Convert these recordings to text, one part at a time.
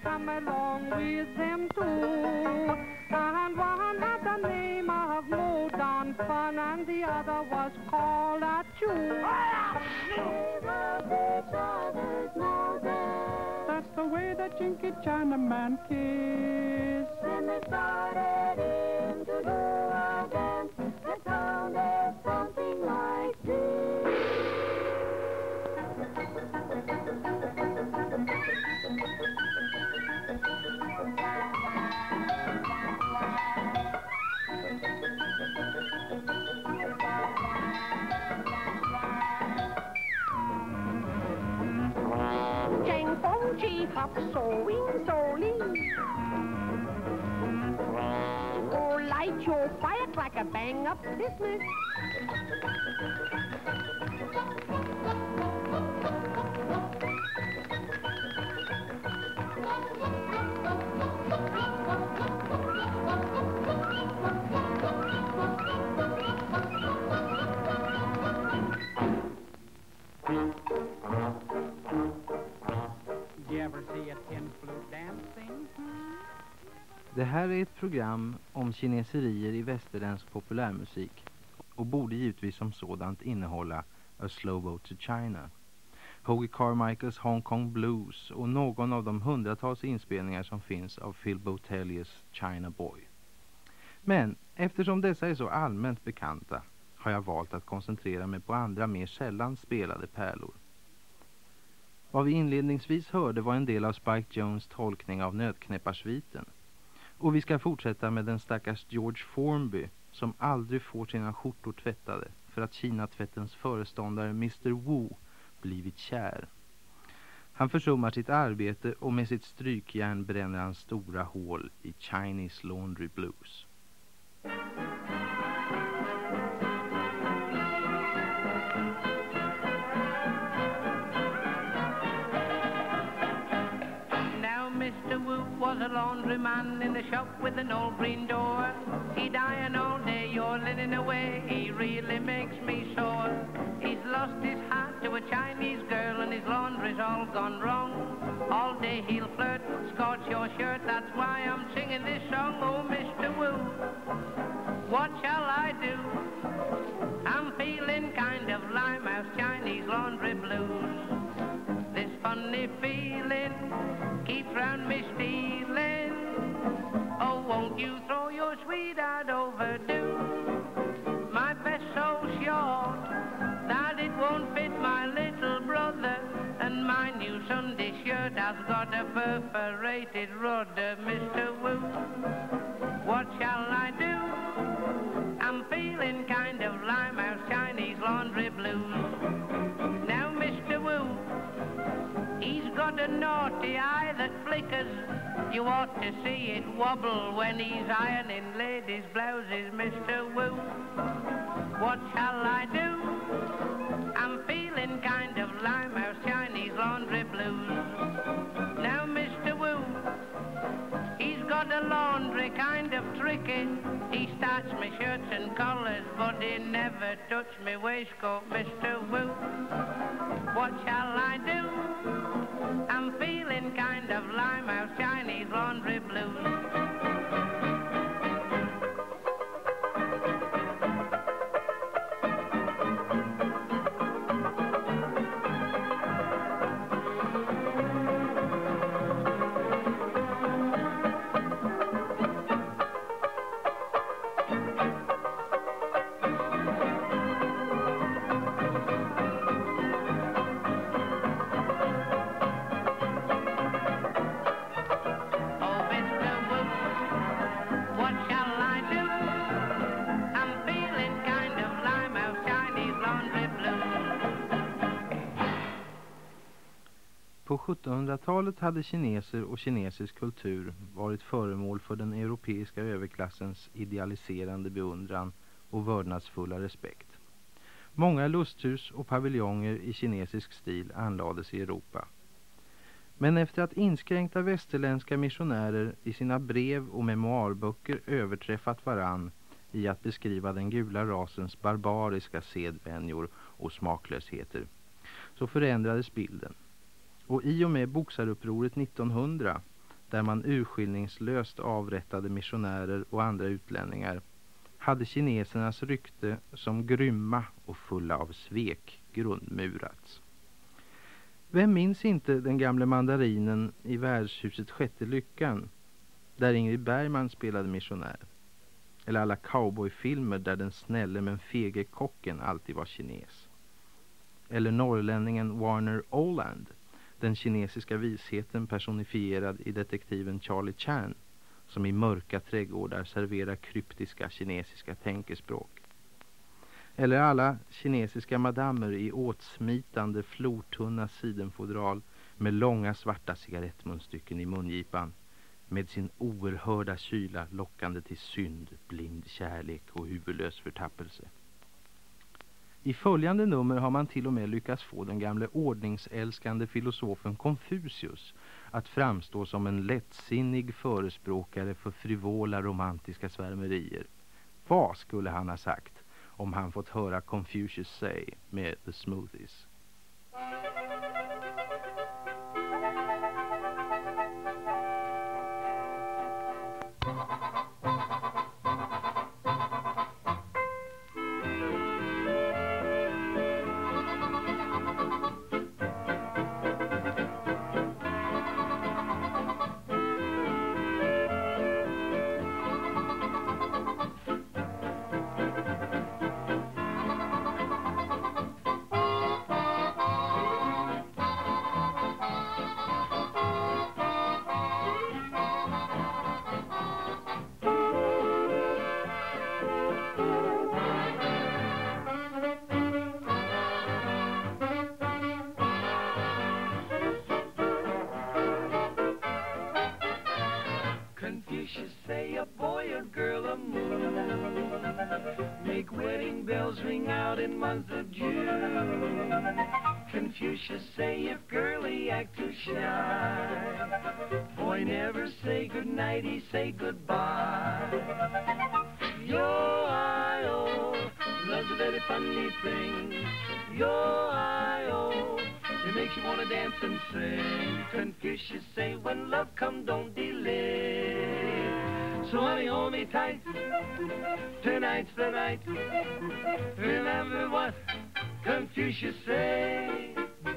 come along with them too. And one had the name of Mo Don Fun, and the other was called a Chew. That's the way the Chinky Chinaman kiss. Then they started in to do a dance that sounded something like this. Chang Fong Chi hop sewing slowly. Oh, light your firecracker, bang up Christmas. Det här är ett program om kineserier i västerländsk populärmusik och borde givetvis som sådant innehålla A Slow Boat to China, Hoagy Carmichaels Hong Kong Blues och någon av de hundratals inspelningar som finns av Phil Botellius China Boy. Men eftersom dessa är så allmänt bekanta har jag valt att koncentrera mig på andra mer sällan spelade pärlor. Vad vi inledningsvis hörde var en del av Spike Jones tolkning av Nötknäpparsviten. Och vi ska fortsätta med den stackars George Formby som aldrig får sina skjortor tvättade för att Kina-tvättens föreståndare Mr. Wu blivit kär. Han försummar sitt arbete och med sitt strykjärn bränner han stora hål i Chinese Laundry Blues. Was a laundryman in a shop with an old green door. He'd iron all day, your linen away, he really makes me sore. He's lost his heart to a Chinese girl and his laundry's all gone wrong. All day he'll flirt, scorch your shirt, that's why I'm singing this song. Oh, Mr. Wu, what shall I do? I'm feeling kind of Limehouse Chinese laundry blues. This funny feeling keeps round me stealing. Oh, won't you throw your sweetheart overdue? My vest so short that it won't fit my little brother, and my new Sunday shirt has got a perforated rudder. Mr. Wu, what shall I do? I'm feeling kind of Limehouse Chinese laundry blues. Now, Mr. Wu, he's got a naughty eye that flickers. You ought to see it wobble when he's ironing ladies' blouses, Mr. Wu. What shall I do? I'm feeling kind of Limehouse Chinese laundry blues. Now, Mr. Wu, he's got a laundry kind of tricky. He starts me shirts and collars, but he never touched me waistcoat, Mr. Wu. What shall I do? I'm feeling kind of Limehouse Chinese laundry blues. På 1700-talet hade kineser och kinesisk kultur varit föremål för den europeiska överklassens idealiserande beundran och vördnadsfulla respekt. Många lusthus och paviljonger i kinesisk stil anlades i Europa. Men efter att inskränkta västerländska missionärer i sina brev och memoarböcker överträffat varann i att beskriva den gula rasens barbariska sedvänjor och smaklösheter, så förändrades bilden. Och i och med boxarupproret 1900 där man urskillningslöst avrättade missionärer och andra utlänningar, hade kinesernas rykte som grymma och fulla av svek grundmurats. Vem minns inte den gamla mandarinen i värdshuset Sjätte Lyckan, där Ingrid Bergman spelade missionär? Eller alla cowboyfilmer där den snälle men fege kocken alltid var kines? Eller norrlänningen Warner Oland, den kinesiska visheten personifierad i detektiven Charlie Chan, som i mörka trädgårdar serverar kryptiska kinesiska tänkespråk? Eller alla kinesiska madammer i åtsmitande flortunna sidenfodral med långa svarta cigarettmunstycken i mungipan, med sin oerhörda kyla lockande till synd, blind kärlek och huvudlös förtappelse. I följande nummer har man till och med lyckats få den gamle ordningsälskande filosofen Confucius att framstå som en lättsinnig förespråkare för frivola romantiska svärmerier. Vad skulle han ha sagt om han fått höra Confucius säga med The Smoothies? Confucius say a boy or girl a moon, make wedding bells ring out in month of June. Confucius say if girlie act too shy, boy never say goodnight, he say goodbye. Yo-I-O, love's a very funny thing. Yo-I-O, it makes you wanna dance and sing. Confucius say when love come don't delay. So honey, hold me tight, tonight's the night. Remember what Confucius say.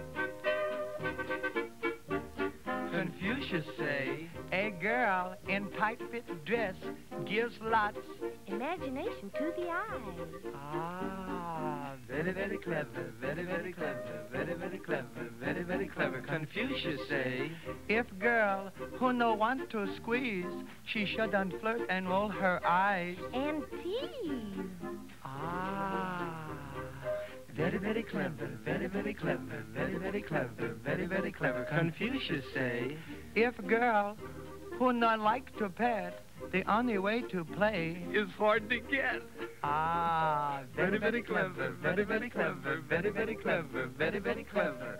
Confucius say a girl in tight-fit dress gives lots Imagination to the eyes. Ah, very, very clever, very, very clever, very, very clever, very, very clever. Confucius say, if girl who no want to squeeze, she shouldn't flirt and roll her eyes. And tease. Ah, very, very clever, very, very clever, very, very clever, very, very clever. Confucius say, if girl who not like to pet, the only way to play is hard to get. Ah, very, very clever, very, very clever, very, very clever, very, very clever.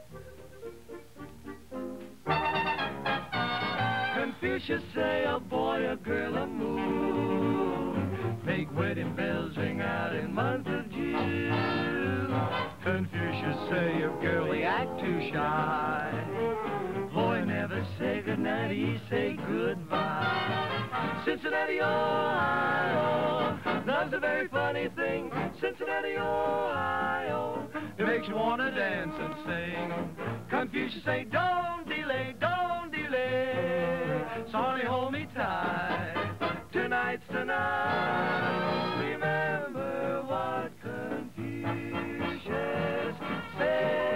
Confucius say a boy, a girl, a moon, make wedding bells ring out in month of June. Confucius say if girlie act too shy, boy never say goodnight, he say goodbye. Cincinnati, Ohio, love's a very funny thing. Cincinnati, Ohio, it makes you want to dance and sing. Confucius say, don't delay, don't delay. Sorry, hold me tight, tonight's the night. Remember what Confucius said.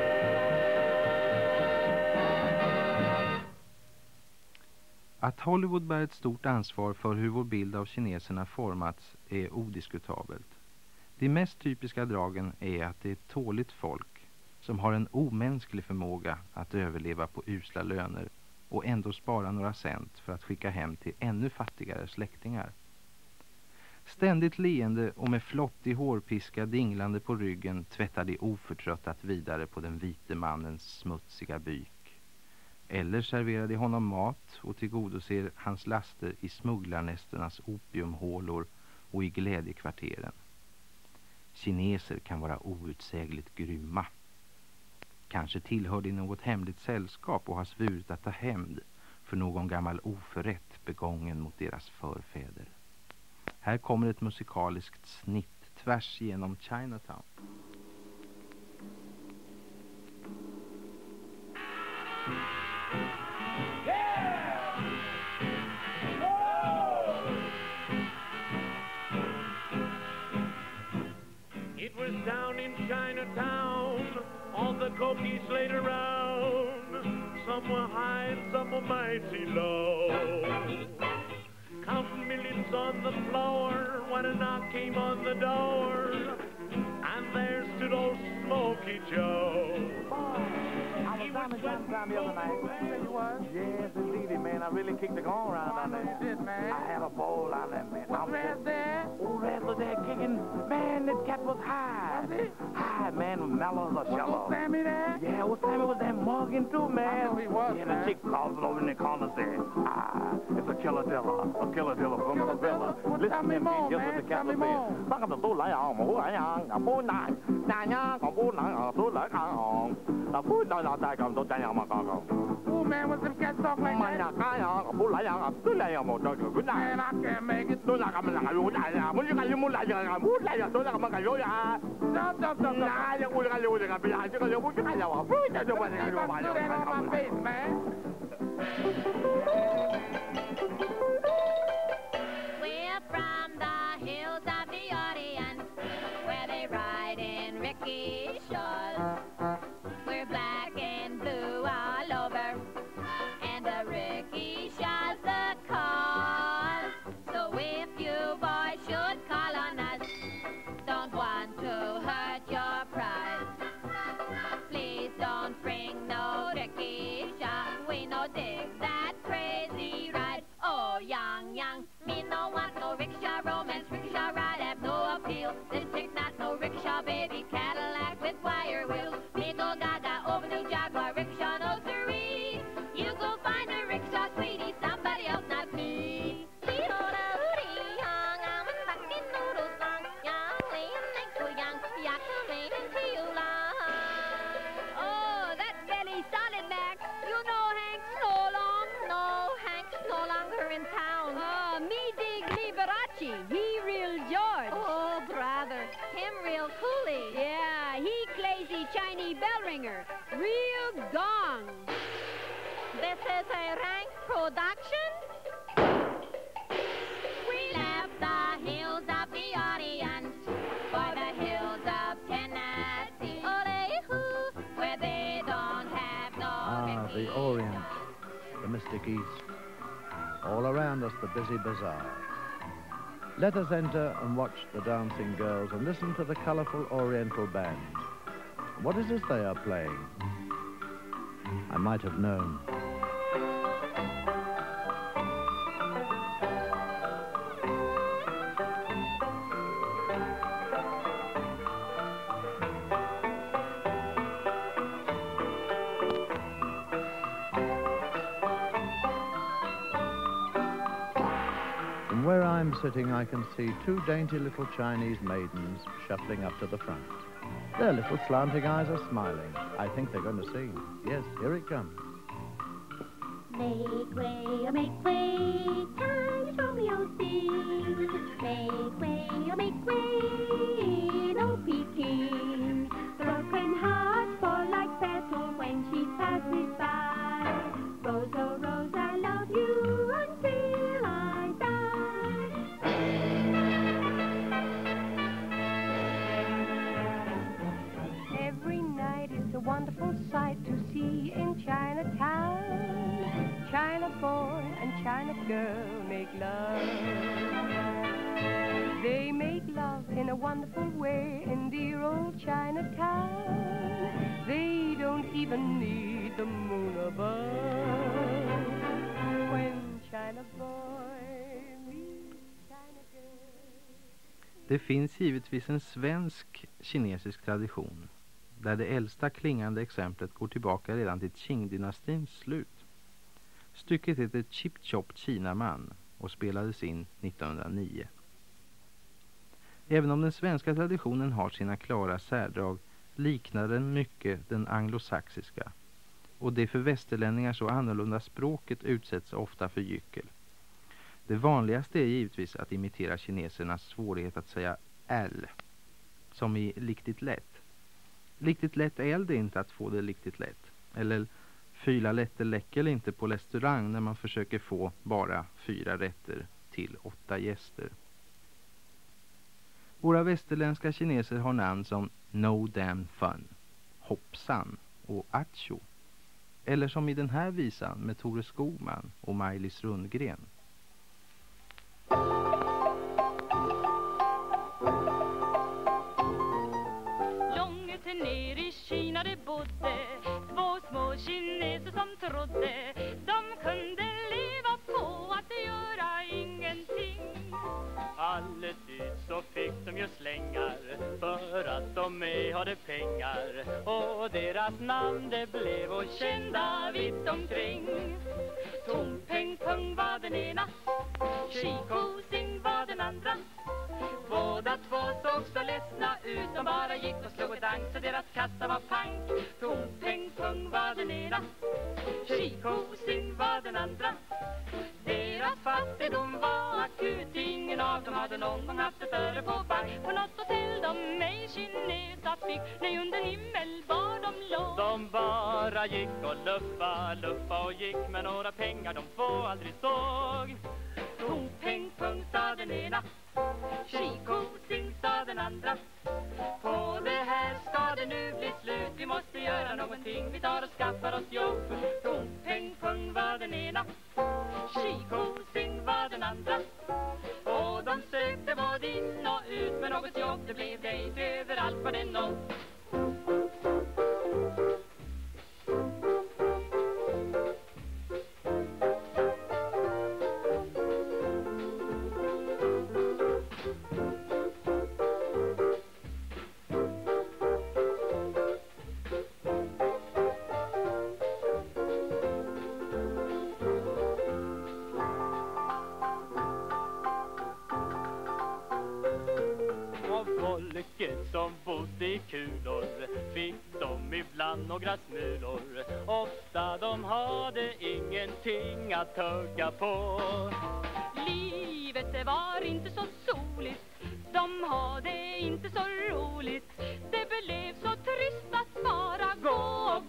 Att Hollywood bär ett stort ansvar för hur vår bild av kineserna formats är odiskutabelt. De mest typiska dragen är att det är ett tåligt folk som har en omänsklig förmåga att överleva på usla löner och ändå spara några cent för att skicka hem till ännu fattigare släktingar. Ständigt leende och med flottig hårpiska dinglande på ryggen tvättar de oförtröttat vidare på den vite mannens smutsiga byk. Eller serverar de honom mat och tillgodoser hans laster i smugglarnästernas opiumhålor och i glädjekvarteren. Kineser kan vara outsägligt grymma. Kanske tillhör de något hemligt sällskap och har svurit att ta hämnd för någon gammal oförrätt begången mot deras förfäder. Här kommer ett musikaliskt snitt tvärs genom Chinatown. It was down in Chinatown, all the cookies laid around. Some were high and some were mighty low. Count millions on the floor when a knock came on the door. And there stood old Smokey Joe. I was down in Chinatown the other night. You was? Yes, indeedy, man. I really kicked the gong around down there. Shit, man. I had a ball down there, man. Was Red there? Oh, Red was there kicking. Man, that cat was high. Was he? High, man, with mellows or Was shallow. old Sammy there? Yeah, old Sammy was there mugging too, man. I know he was, Yeah, man. the chick closet over in the corner said, it's a killer diller from Killer the villa. Dilla? Well, Listen tell to me me, more, just man. what the Tell cat me was more. saying. Bác cầm tôi lại ông, hú lại ông, bố nang, nàng nhá, còn bố nang, tôi lại ông. Là bố nói là đại cầm tôi chạy ông mà con. Oh, man, was them cats talk like Mà that? nhà cái ông, bố lại ông, tôi lại ông một đôi good night. Man, I can't make it. Tôi là cầm là luôn lại à, muốn cái muốn lại giờ muốn lại giờ tôi là cầm cái rồi à. Stop. Nah, yang udah kali udah bây giờ chứ còn muốn cái nào à, bố chạy cho bạn cái If I bạn. do that on my face, man. We're from the hills of the Orient, where they ride in rickshaws. We're black and blue all over, and the rickshaws the cause. So if you boys should call on us, don't want to hurt your pride. Please don't bring no rickshaw. We no dig that crazy ride. Oh, young, me no want no rickshaw romance. Rickshaw ride have no appeal. This chick not no rickshaw baby. Cadillac with wire wheels. Me go gaga over New Jaguar. Rickshaw no siree. You go find a rickshaw sweetie. Somebody else, not me. Oh, that belly solid, Mac. You know Hank's no longer in town. Me dig Liberace. He real George. Oh, brother. Him real coolie. Yeah, he crazy Chinese bell ringer. Real gong. This is a rank production. We left the hills of the Orient for the hills of Tennessee. Ole-hoo, where they don't have no The Orient, the mystic East. All around us, the busy bazaar. Let us enter and watch the dancing girls and listen to the colorful Oriental band. What is this they are playing? I might have known. From where I'm sitting, I can see two dainty little Chinese maidens shuffling up to the front. Their little slanting eyes are smiling. I think they're going to sing. Yes, here it comes. Make way, oh make way, Chinese Romeo sing. Make way, oh make way, no Peking. Broken hearts fall like petals when she passes by. Rose, oh Rose, I love you until I die. Every night is a wonderful sight to see in Chinatown. China boy and China girl make love. They make love in a wonderful way in dear old Chinatown. They don't even need the moon above. When China boy meets China girl. Det finns givetvis en svensk kinesisk tradition där det äldsta klingande exemplet går tillbaka redan till Qing-dynastins slut. Stycket heter Chip Chop Kinaman och spelades in 1909. Även om den svenska traditionen har sina klara särdrag liknar den mycket den anglosaxiska. och det för västerlänningar så annorlunda språket utsätts ofta för gyckel. Det vanligaste är givetvis att imitera kinesernas svårighet att säga L, som i riktigt lätt. Riktigt lätt är det inte att få det riktigt lätt. Eller fyra rätter läcker inte på restaurang när man försöker få bara 4 rätter till 8 gäster. Våra västerländska kineser har namn som No Damn Fun, Hoppsan och Acho. Eller som i den här visan med Tore Skogman och Maj-Lis Rundgren. Långt ner i Kina det bodde 2 små kineser som trodde de kunde leva på att göra ingenting. Alltid så fick de ju slängar för att de hade pengar, och deras namn det blev och kända vitt omkring. Tom Peng Pung var den ena, Chico Sing var den andra. Båda två såg så ledsna ut, de bara gick och slog och dank så deras kassa var pank. Tom Peng Pung var den ena, Chico Sing var den andra. Deras fattigdom var akut, ingen av dem hade någon gång haft ett öre på bank. På något hotell de ej kinesa fick, nej under himmel var de låg. De bara gick och luffa och gick med några pengar de två aldrig såg. Tom Peng Pung sa den ena, Chico Sing sa den andra. På det här ska det nu bli slut, vi måste göra någonting, vi tar och skaffar oss jobb. Tom Peng Pung var den ena, Chico Sing var den andra. Och de sökte både in och ut, men något jobb det blev det inte överallt på den nått. Folket som bodde i kulor fick de ibland några smulor. Ofta de hade ingenting att tugga på. Livet var inte så soligt, de hade inte så roligt. Det blev så trist att bara gå.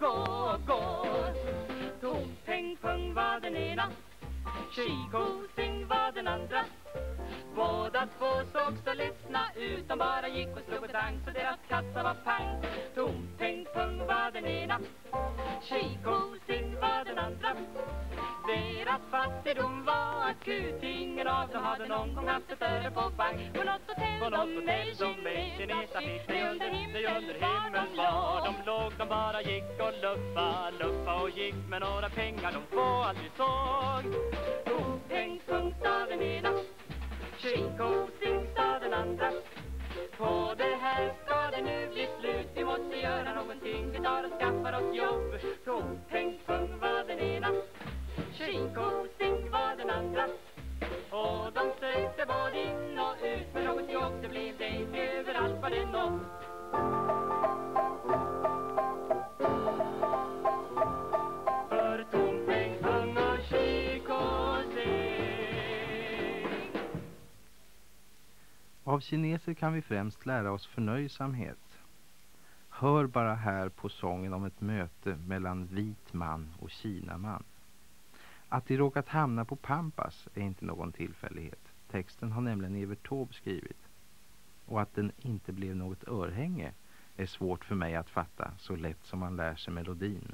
Tom Peng Pung var den ena, Chico Sing var den andra. Båda två såg så ledsna ut, de bara gick och slog och dank så deras kassa var pank. Tom Peng Pung var den ena, Chico Sing var den andra. Deras fattigdom var akut, ingen av dem hade någon gång haft ett öre på bank. På något hotell de ej kinesa fick, nej under himmel var de låg. De bara gick och luffa och gick med några pengar de två aldrig såg. Tom Peng Pung sa den ena, Chico Sing sa den andra. På det här ska det nu bli slut, vi måste göra någonting, vi tar och skaffar oss jobb. Tom Peng Pung var den ena, Chico Sing var den andra. Och de sökte både in och ut, men något jobb det blev det inte överallt var det nått. För Tom Peng Pung och Chico Sing. Av kineser kan vi främst lära oss förnöjsamhet. Hör bara här på sången om ett möte mellan vit man och kinaman. Att de råkat hamna på Pampas är inte någon tillfällighet. Texten har nämligen Evert Taube skrivit. Och att den inte blev något örhänge är svårt för mig att fatta, så lätt som man lär sig melodin.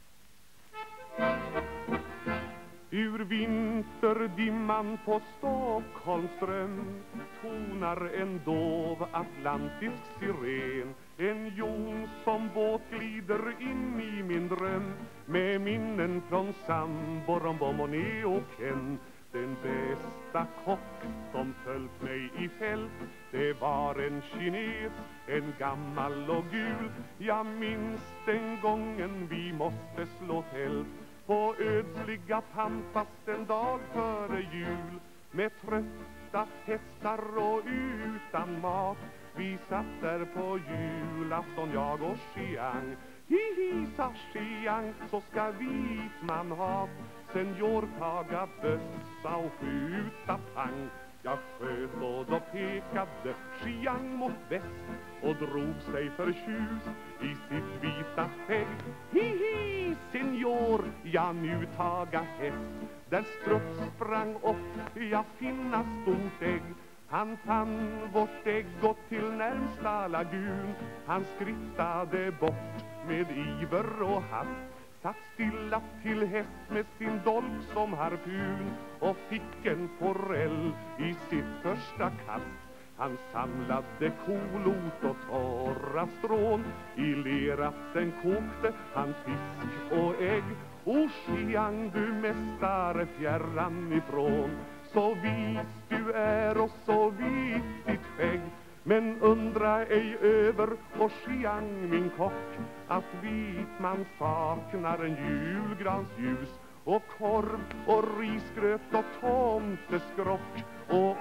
Ur vinterdimman på Stockholms ström tonar en dov atlantisk siren. En jon som båt glider in i min dröm med minnen från Sambo, Rombom och Neoken. Den bästa kock som följt mig i fält, det var en kines, en gammal och gul. Jag minns den gången vi måste slå tält på ödsliga Pampas en dag före jul. Med trötta hästar och utan mat Vi satt där på julafton, jag och Chiang. Hihi, sa Chiang, så ska Vitman ha senior taga bössa och skjuta pang. Jag sköt och då pekade Chiang mot väst och drog sig förtjust i sitt vita skägg. Hihi, senior, jag nu taga häst. Där Strutt sprang upp, jag finna stort ägg. Han fann vårt ägg och till närmsta lagun. Han skrittade bort med iver och hast. Satt stilla till häst med sin dolk som harpun och fick en forell i sitt första kast. Han samlade kolot och torra strån. I leratten kokte han fisk och ägg. O Chiang, du mästare fjärran ifrån, så vis du är och så vit ditt skägg. Men undra ej över, och Chiang min kock, att Vitman saknar en julgrans ljus och korv och risgröt och tomteskrock och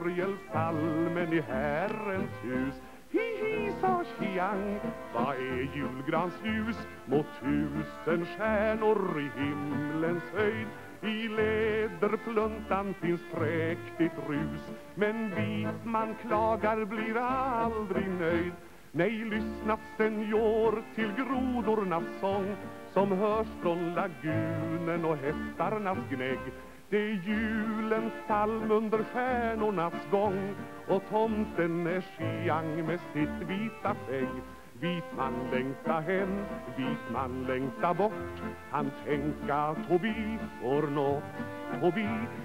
orgelsalmen i Herrens hus. Hihi, sa Chiang, vad är julgrans ljus mot 1000 stjärnor i himlens höjd? I läderpluntan finns präktigt rus, men Vitman klagar, blir aldrig nöjd. Nej, lyssna senior till grodornas sång som hörs från lagunen och hästarnas gnägg. Det är julens psalm under stjärnornas gång och tomten är Chiang med sitt vita skägg. Vitman längta hem, Vitman längta bort. Han tänka Tobi or nåt, Tobi.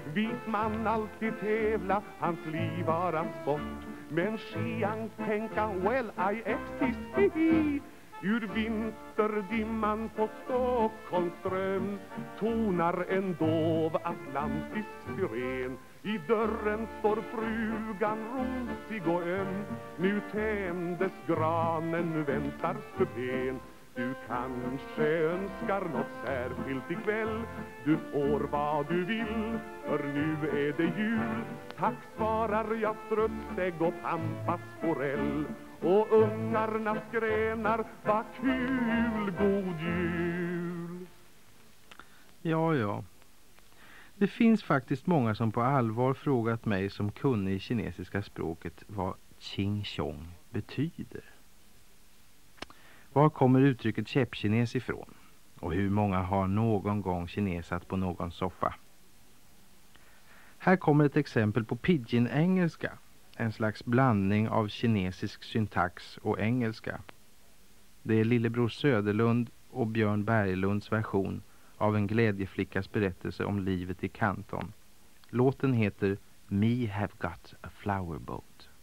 Vitman alltid tävla, hans liv vara sport. Men Chiang tänka, well I exist, hihi. Ur vinterdimman på Stockholmström tonar en dov atlantisk syren. I dörren står frugan rosig och öm. Nu tändes granen, nu väntar stupén. Du kanske önskar något särskilt ikväll. Du får vad du vill, för nu är det jul. Tack svarar jag ströstägg och pampas forell. Och ungarna skränar, vad kul, god jul. Ja. Det finns faktiskt många som på allvar frågat mig som kunnig i kinesiska språket vad Ching Chong betyder. Var kommer uttrycket käppkines ifrån? Och hur många har någon gång kinesat på någon soffa? Här kommer ett exempel på pidgin-engelska. En slags blandning av kinesisk syntax och engelska. Det är Lillebror Söderlund och Björn Berglunds version av en glädjeflickas berättelse om livet i Kanton. Låten heter Me Have Got a Flower Boat.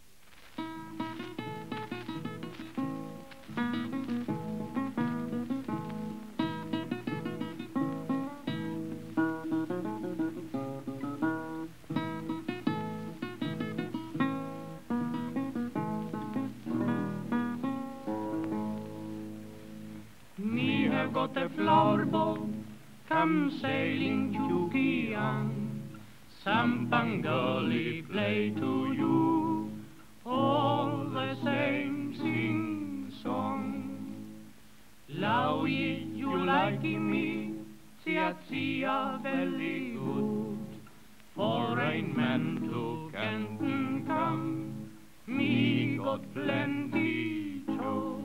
Me have got a flower boat, come sailing to Kian. Some Bengali play to you, all the same sing song. Laui, you like me, tia very good. Foreign man to Canton come, me got plenty too.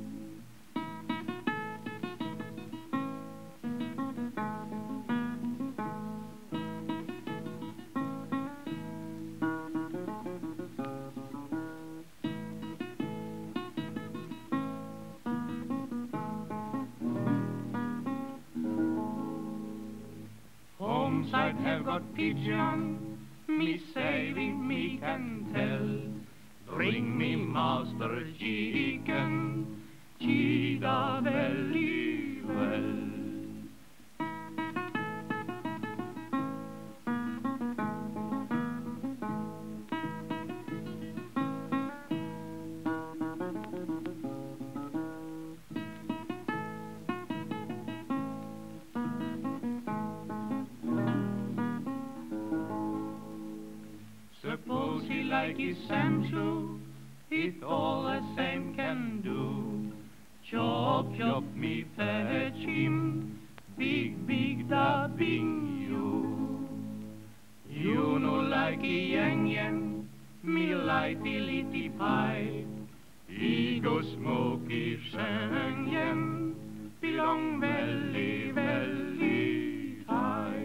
I'd have got pigeon, me saving me can tell. Bring me master chicken, chida very well. Suppose he like his Samshu, he it all the same can do. Chop, chop me fat chim, big, big da bing you. You know like a yang, me lighty litty pipe. He go smoky Schengen, belong very, very tight.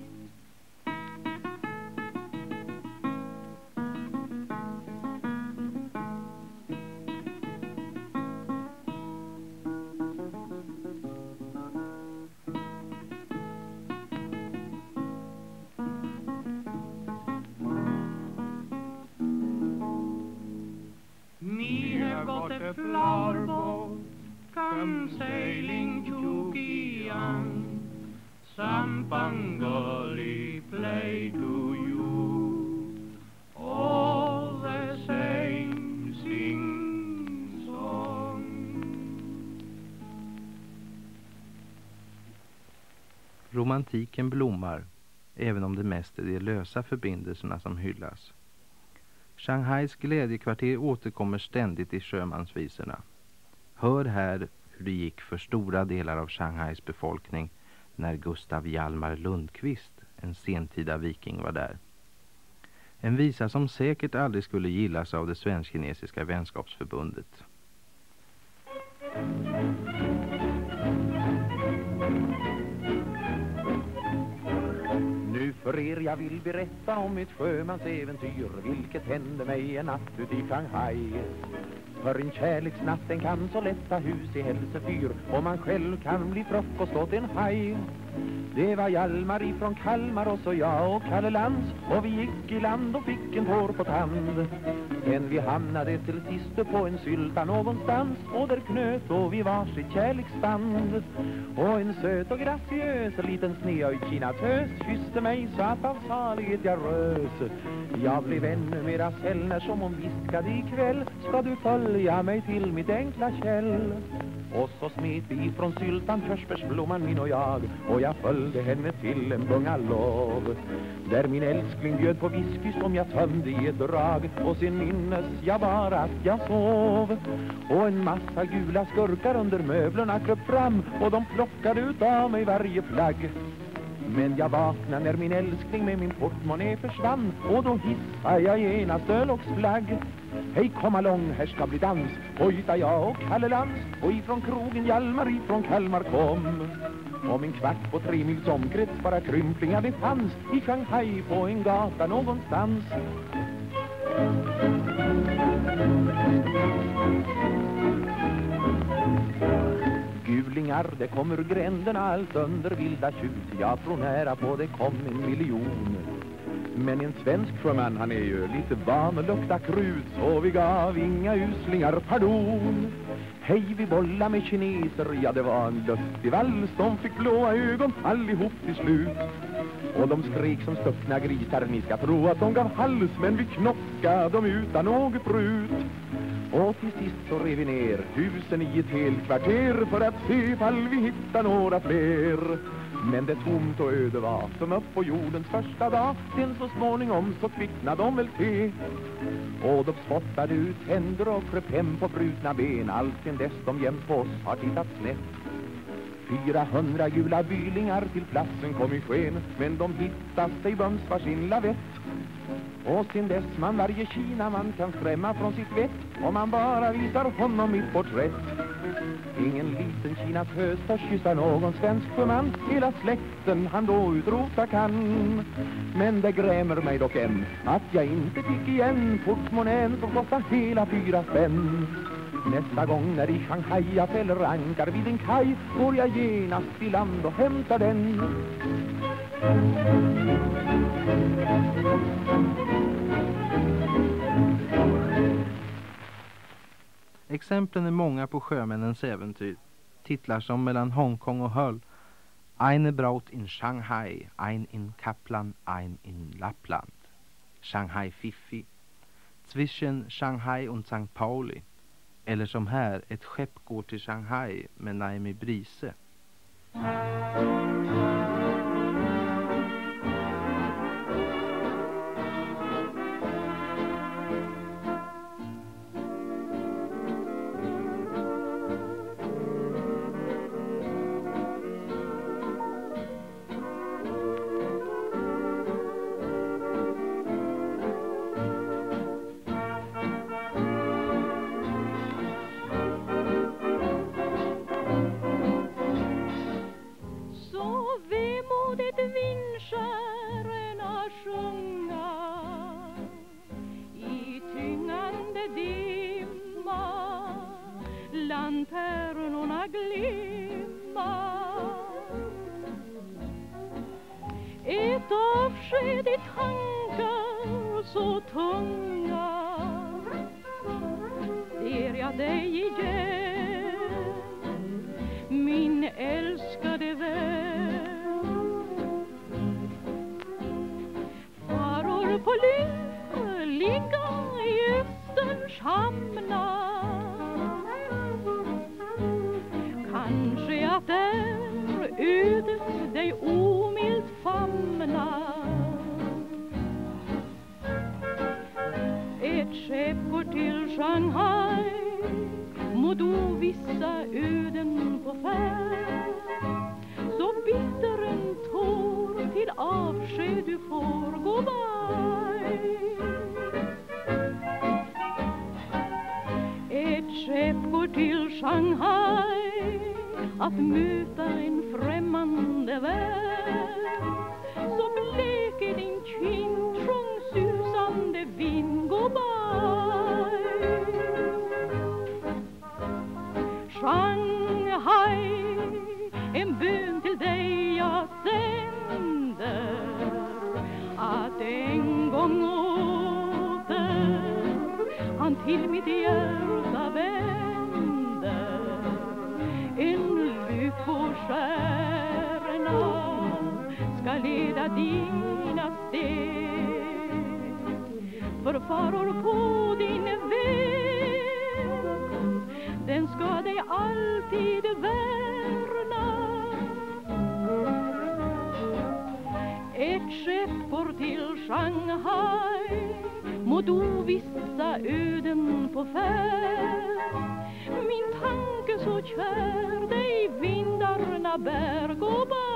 Me have got a flower boat, come sailing to Giang. Some Bengali play to you, all the same sing song. Romantiken blommar, även om det mest är de lösa förbindelserna som hyllas. Shanghais glädjekvarter återkommer ständigt i sjömansvisorna. Hör här hur det gick för stora delar av Shanghais befolkning när Gustav Hjalmar Lundqvist, en sentida viking, var där. En visa som säkert aldrig skulle gillas av det svensk-kinesiska vänskapsförbundet. Nu för er jag vill berätta om ett sjömansäventyr, vilket hände mig en natt ut i Shanghai. För en kärleksnatt den kan så lätta hus i hälsefyr, och man själv kan bli frukost åt en haj. Det var Hjalmar ifrån Kalmar och så jag och Kalle Lantz, och vi gick i land och fick en tår på tand. Men vi hamnade till sist på en sylta någonstans, och där knöt då vi varsitt kärleksband. Och en söt och graciös liten snedöjd kinatös kysste mig så att av salighet jag rös. Jag blev ännu mera säll när som hon viskade ikväll, ska du följa mig till mitt enkla käll? Och så smet vi från syltan, körsbärsblomman min och jag följde henne till en bungalov, där min älskling bjöd på whisky som jag tömde i ett drag. Och sen minnes jag bara att jag sov, och en massa gula skurkar under möblerna kröp fram, och de plockade ut av mig varje plagg. Men jag vaknade när min älskling med min portmonnä försvann, och då hissade jag genast öllocksflagg. Hej, kom along, här ska bli dans, hojta jag och Kalle Lantz, och ifrån krogen Hjalmar ifrån Kalmar kom. Om en kvart på 3 mils omkrets bara krymplingar det fanns i Shanghai på en gata någonstans. Gulingar, det kommer ur gränderna allt under vilda tjut. Jag tror nära på det kom 1 miljon. Men en svensk sjöman, han är ju lite van att lukta krut, så vi gav inga uslingar pardon. Hej, vi bollade med kineser, ja det var en lustig vals. De fick blåa ögon allihop till slut, och de skrek som stuckna grisar. Ni ska tro att de gav hals, men vi knockade dem utan något prut. Och till sist så rev vi ner husen i ett helt kvarter, för att se ifall vi hittar några fler. Men det tomt och öde var som upp på jordens första dag. Sen så småningom så kvicknade de väl till, och de spottade ut händer och kröp hem på brutna ben. Allt sen dess de jämt på oss har tittat snett. 400 gula bylingar till platsen kom i sken, men de hittas sig bums var sin lavett. Och sen dess man varje Kina man kan skrämma från sitt vett, om man bara visar honom mitt porträtt. Ingen liten Kinas höst har kyssa någon svensk sjöman, hela släkten han då utrota kan. Men det grämer mig dock än att jag inte fick igen portmonnän som kostar hela 4 spänn. Nästa gång när i Shanghai jag fäller ankar vid en kaj, går jag genast i land och hämtar den. Exemplen är många på sjömännens äventyr. Titlar som Mellan Hongkong och Hull, Eine Braut in Shanghai, Ein in Kaplan, Ein in Lappland, Shanghai Fifi, Zwischen Shanghai und St. Pauli, eller som här, Ett skepp går till Shanghai med Naomi Brise. stjärnorna glimma. Ett avsked i tankar så tunga, ser jag dig igen, min älskade vän. Faror på ligga i Österns hamnar, kanske att där ödet dig omilt famnar. Ett skepp går till Shanghai mot ovissa öden på färd, så bitter en tår till avsked du får gå by. Ett skepp går till Shanghai att möta en främmande värld, så blek i din kind sjung susande vind gå by. Shanghai, en bön till dig jag sänder, att en gång åter han till mitt hjärta vänder. En lyckostjärna ska leda dina steg, för faror på din väg, den ska dig alltid värna. Ett skepp går till Shanghai mot ovissa öden på färd, min tanke så kär dig vindarna bär gå by.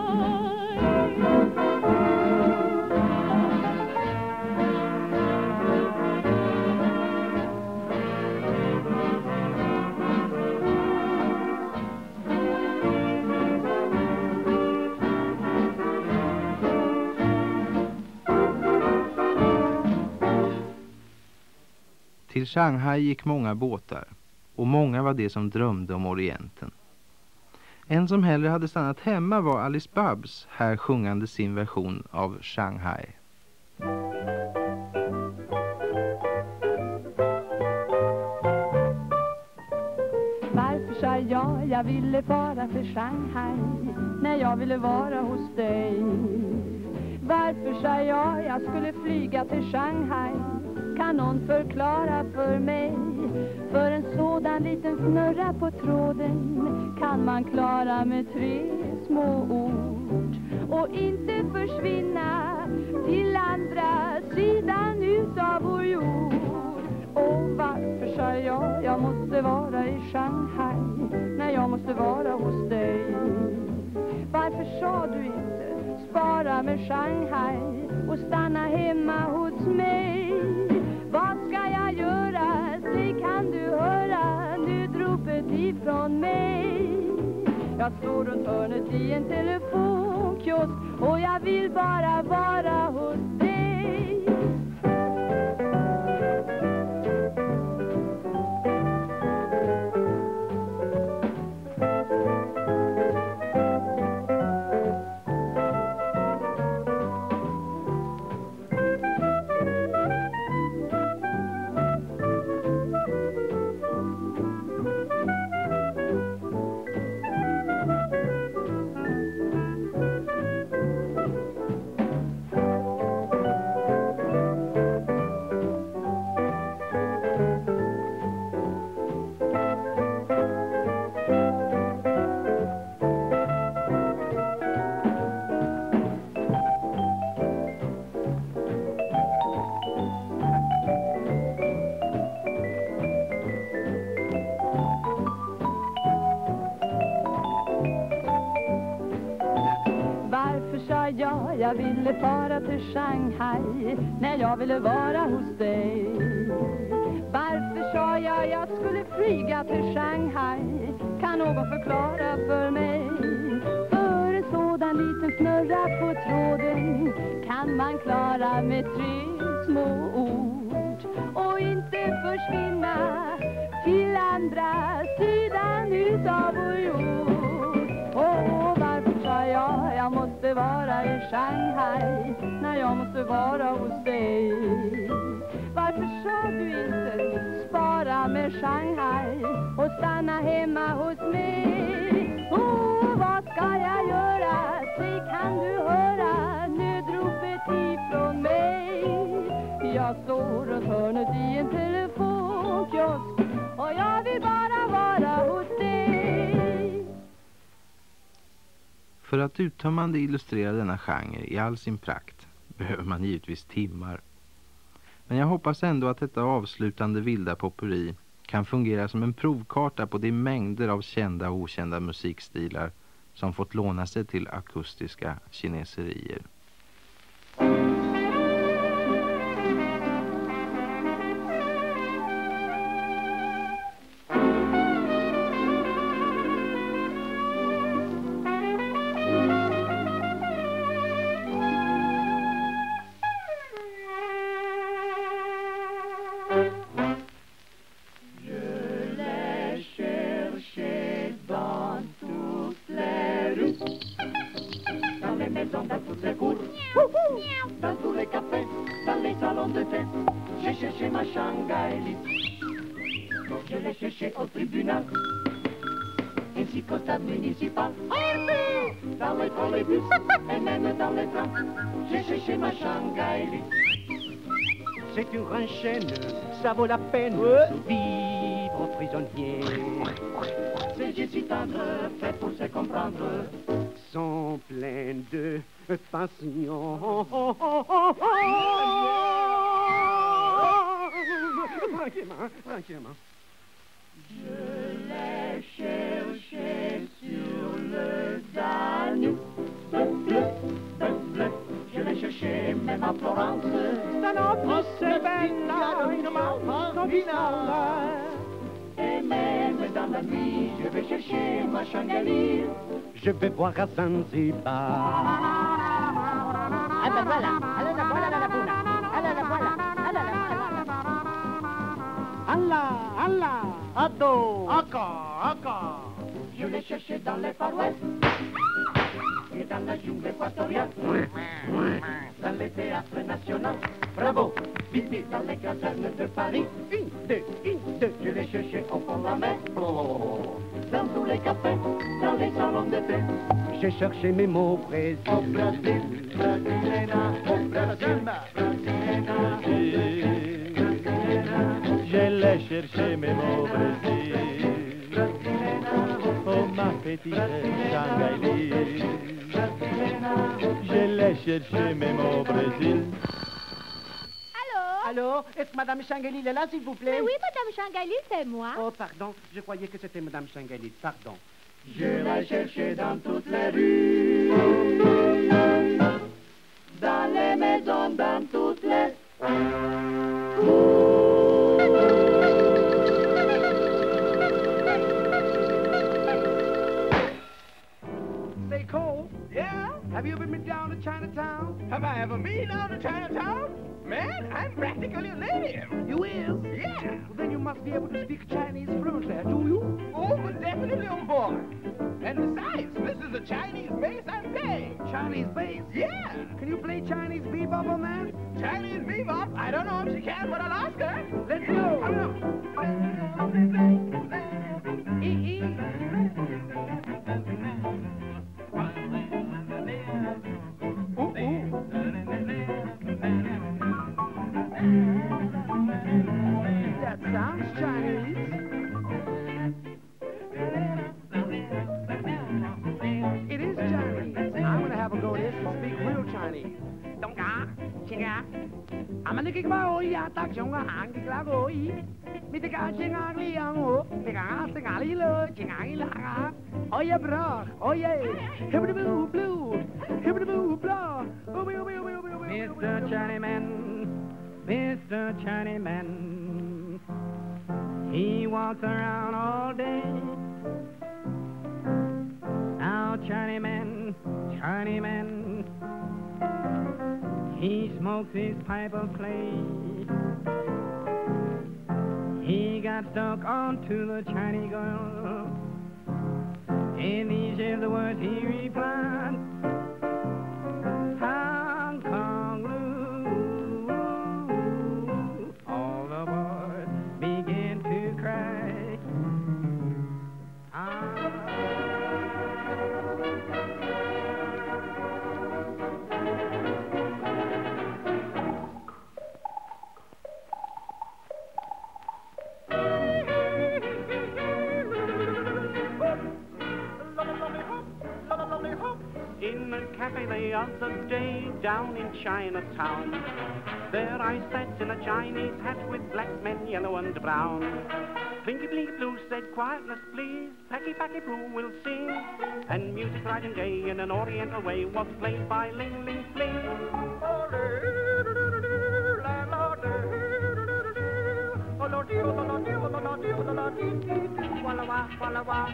Till Shanghai gick många båtar, och många var det som drömde om Orienten. En som hellre hade stannat hemma var Alice Babs, här sjungande sin version av Shanghai. Varför sa jag ville fara till Shanghai när jag ville vara hos dig? Varför sa jag skulle flyga till Shanghai? Kan någon förklara för mig? För en sådan liten snurra på tråden kan man klara med 3 små ord och inte försvinna till andra sidan utav vår jord. Och varför sa jag måste vara i Shanghai när jag måste vara hos dig? Varför sa du inte spara med Shanghai och stanna hemma hos mig? Vad ska jag göra? Säg, kan du höra nödropet ifrån mig? Jag står runt hörnet i en telefonkiosk och jag vill bara vara hos dig. Jag ville fara till Shanghai när jag ville vara hos dig. Varför sa jag skulle flyga till Shanghai? Kan någon förklara för mig? För en sådan liten snurra på tråden kan man klara med 3 små ord och inte försvinna till andra sidan utav jord. Varför sa jag måste vara i Shanghai när jag måste vara hos dig? Varför sa du inte spara med Shanghai och stanna hemma hos mig? Vad ska jag göra? Säg, kan du höra nödropet ifrån mig? Jag står runt hörnet i en telefonkiosk och jag vill bara vara hos dig. För att uttömmande illustrera denna genre i all sin prakt behöver man givetvis timmar. Men jag hoppas ändå att detta avslutande vilda potpurri kan fungera som en provkarta på de mängder av kända och okända musikstilar som fått låna sig till akustiska kineserier. Dans tous les cafés, dans les salons de thé, j'ai cherché ma Shanghai. Je l'ai cherché au tribunal, ainsi qu'au stade municipal. Dans les trolleybus et même dans les trams, j'ai cherché ma Shanghai. C'est une grande chaîne, ça vaut la peine de vivre prisonnier. Ces yeux si tendres, faits pour se comprendre, sont pleins de passion. Tranquillement. Je l'ai cherché sur le Danube. Je l'ai cherché même à Florence. Stanotte c'est bella in Malta finale. Et même dans la nuit, je vais chercher ma Shanghai. Je vais voir à Zanzibar. Ah ben voilà, allez la voilà la laguna. Allez la voilà, allez la voilà. Allah, ado, aka. Je l'ai cherché dans les Far West et dans la jungle équatoriale, dans les théâtres nationaux. Bravo, vite, vite, dans les casernes de Paris. Une, deux, je l'ai cherché au fond de la mer. Dans tous les cafés, dans les salons de thé. J'ai cherché mes mots au Brésil. Au Brésil, Brasilena, au Brésil, Brasilena. Je l'ai cherché mes mots au Brésil. Oh ma petite Shanghai. Je l'ai cherché mes mots au Brésil. Allô, est-ce que Madame Shanghai est là, s'il vous plaît? Mais oui, Madame Shanghai, c'est moi. Oh, pardon, je croyais que c'était Madame Shanghai, pardon. Je l'ai cherché dans toutes les rues, dans les maisons, dans toutes les... Say, Cole. Yeah? Have you ever been down to Chinatown? Have I ever been down to Chinatown? Man, I'm practically a native. You is? Yeah. Well, then you must be able to speak Chinese fluently, do you? Oh, but definitely on board. And besides, this is a Chinese bass I'm playing. Chinese bass? Yeah. Can you play Chinese bebop on that? Chinese bebop? I don't know if she can, but I'll ask her. Let's go. That sounds Chinese. It is Chinese. I'm gonna have a go at this and speak real Chinese. I'm gonna kick my own ya, tak chung a hang, kick la go yi. Me the guy ching ang li yang ho, the guy sing a li lo, ching ang la. Oh yeah, bro. Oh yeah. Hibbity boo blue. Hibbity boo blah. Mr. Chinaman, Mr. Chinaman, he walks around all day. Now Chinaman, he smokes his pipe of clay. He got stuck onto the Chinese girl the words he replied. Hong Kong Lou. All the boys began to cry. In a cafe the other day down in Chinatown, there I sat in a Chinese hat with black men, yellow and brown. Blinky Blinky Blue said, quietness please, Packy Packy Poo will sing. And music bright and gay in an oriental way was played by Ling Ling Fling. Walla wah, walla wah.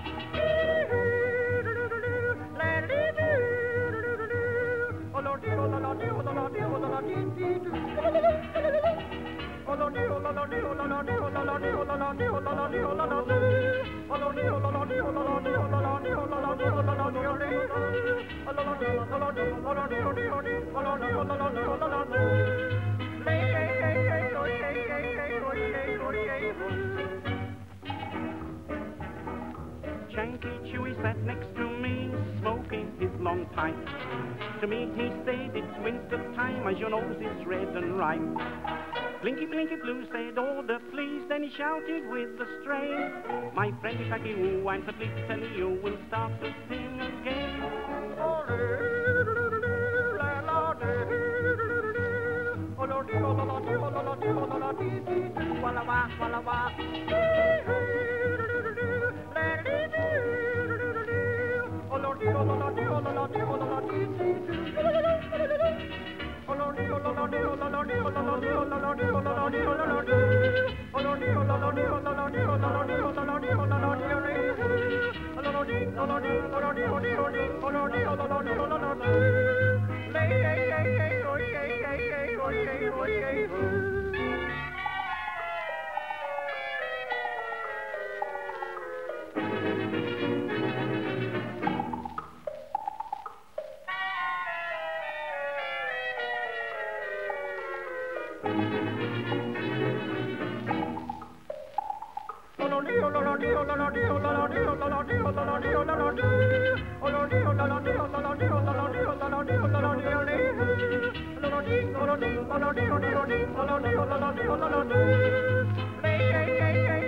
Chanky Chewy sat next to me, smoking his long pipe. To me he said, it's winter time, as your nose is red and ripe. Blinky Blinky Blue said, order please, then he shouted with a strain. My friendly Packy Woo, I'm simply telling you, we'll start to sing again. Walla wah, walla wah. Hey, hey, hey, hey.